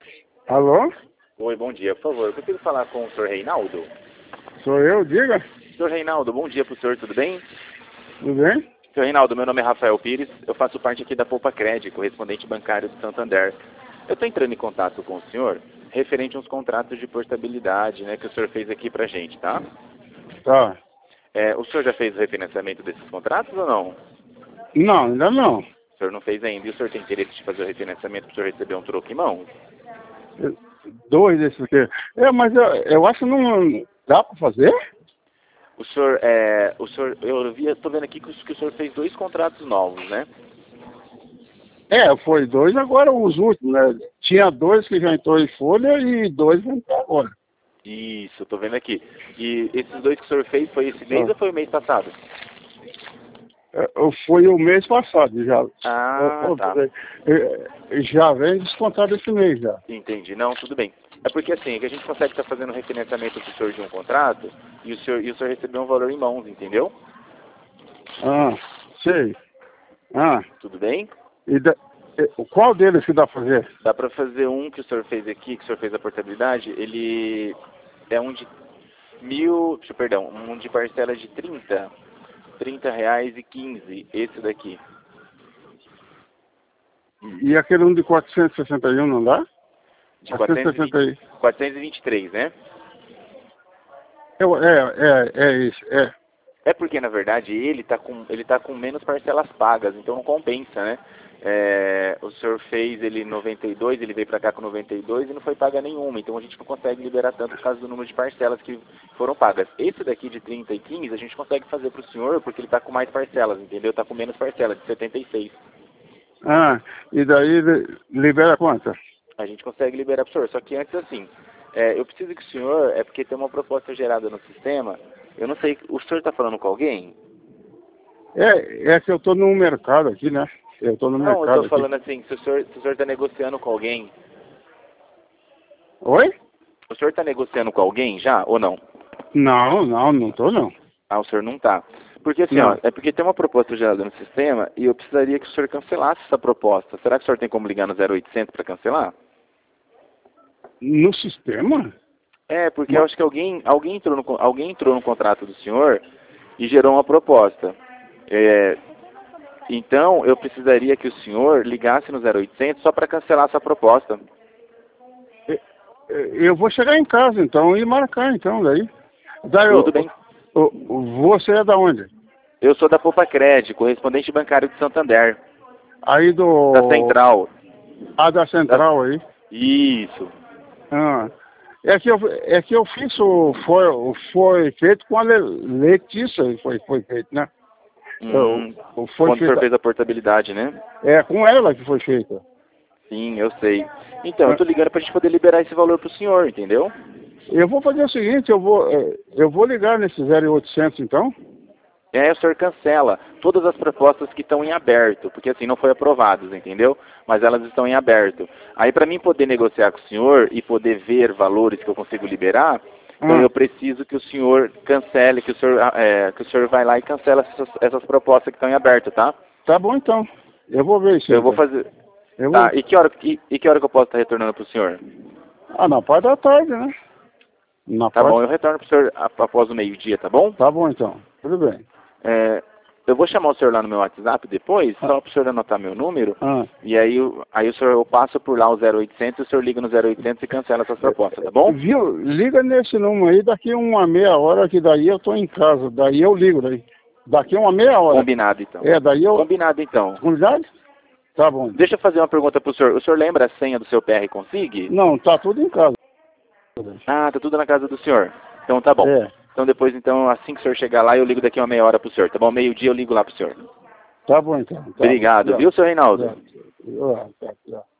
Alô? Oi, bom dia. Por favor, eu preciso falar com o senhor Reinaldo. Sou eu, diga. Senhor Reinaldo, bom dia para o senhor, tudo bem? Tudo bem? Senhor Reinaldo, meu nome é Rafael Pires, eu faço parte aqui da Poupa Cred, correspondente bancário de Santander. Eu estou entrando em contato com o senhor referente a uns contratos de portabilidade, né, que o senhor fez aqui pra gente, tá? Tá. O senhor já fez o refinanciamento desses contratos ou não? Não, ainda não. O senhor não fez ainda e o senhor tem interesse de fazer o refinanciamento para o senhor receber um troco em mãos? Dois desses aqui. Mas eu acho que não dá pra fazer? Tô vendo aqui que o senhor fez 2 contratos novos, né? Foi dois agora os últimos, né? Tinha dois que já entrou em folha e dois vão entrar agora. Isso, tô vendo aqui. E esses 2 que o senhor fez, foi esse mês ou foi o mês passado? Foi o mês passado já. Ah, tá. Já vem descontado esse mês já. Entendi. Não, tudo bem. É porque assim, que a gente consegue estar fazendo um refinanciamento pro senhor de um contrato e o senhor recebeu um valor em mãos, entendeu? Ah, sei. Ah, Tudo bem? qual deles que dá pra fazer? Dá pra fazer um que o senhor fez aqui, que o senhor fez a portabilidade, ele é um de um de parcela de R$ 30,15, esse daqui. E aquele um de 461 não dá? De 461. 423, né? Isso, é. É porque, na verdade, ele tá com menos parcelas pagas, então não compensa, né? O senhor fez ele 92, ele veio para cá com 92 e não foi paga nenhuma, então a gente não consegue liberar tanto por causa do número de parcelas que foram pagas. Esse daqui de 30 e 15 a gente consegue fazer para o senhor porque ele tá com mais parcelas, entendeu? Tá com menos parcelas, de 76. Ah, e daí libera quanto? A gente consegue liberar para o senhor, só que antes assim, eu preciso que o senhor, porque tem uma proposta gerada no sistema, eu não sei, o senhor está falando com alguém? É que eu tô no mercado aqui, né? Eu tô no Não, eu mercado estou aqui. falando assim, se o senhor está negociando com alguém. Oi? O senhor está negociando com alguém já ou não? Não tô não. Ah, o senhor não está. Porque assim, Não. é porque tem uma proposta gerada no sistema e eu precisaria que o senhor cancelasse essa proposta. Será que o senhor tem como ligar no 0800 para cancelar? No sistema? Porque eu acho que alguém entrou no contrato do senhor e gerou uma proposta. Então, eu precisaria que o senhor ligasse no 0800 só para cancelar essa proposta. Eu vou chegar em casa então e marcar então daí. Tudo bem. Você é da onde? Eu sou da Poupa Cred, correspondente bancário de Santander. Aí Da Central. Da Central aí. Isso. Ah. É que eu fiz foi feito com a Letícia, foi feito, né? Quando o senhor fez a portabilidade, né? É com ela que foi feita. Sim, eu sei. Então, eu tô ligando pra gente poder liberar esse valor pro senhor, entendeu? Eu vou fazer o seguinte, eu vou ligar nesse 0800 então. O senhor cancela todas as propostas que estão em aberto, porque assim, não foi aprovadas, entendeu? Mas elas estão em aberto. Aí para mim poder negociar com o senhor e poder ver valores que eu consigo liberar, então eu preciso que o senhor cancele, que o senhor vai lá e cancela essas propostas que estão em aberto, tá? Tá bom então. Eu vou ver isso. Eu vou fazer. Tá, e que hora que eu posso estar retornando pro senhor? Na parte da tarde, né? Tá bom, eu retorno pro senhor após o meio-dia, tá bom? Tá bom então, tudo bem. Eu vou chamar o senhor lá no meu WhatsApp depois, só para o senhor anotar meu número, e aí o senhor, eu passo por lá o 0800 e o senhor liga no 0800 e cancela essas propostas, tá bom? Viu? Liga nesse número aí, daqui uma meia hora, que daí eu tô em casa, daí eu ligo daí. Daqui uma meia hora. Combinado então. Combinado então. Combinado? Tá bom. Deixa eu fazer uma pergunta pro senhor. O senhor lembra a senha do seu PR Consig? Não, tá tudo em casa. Ah, tá tudo na casa do senhor. Então tá bom. Então depois, assim que o senhor chegar lá, eu ligo daqui uma meia hora pro senhor, tá bom? Meio-dia eu ligo lá pro senhor. Tá bom então. Obrigado, viu, senhor Reinaldo? Tá.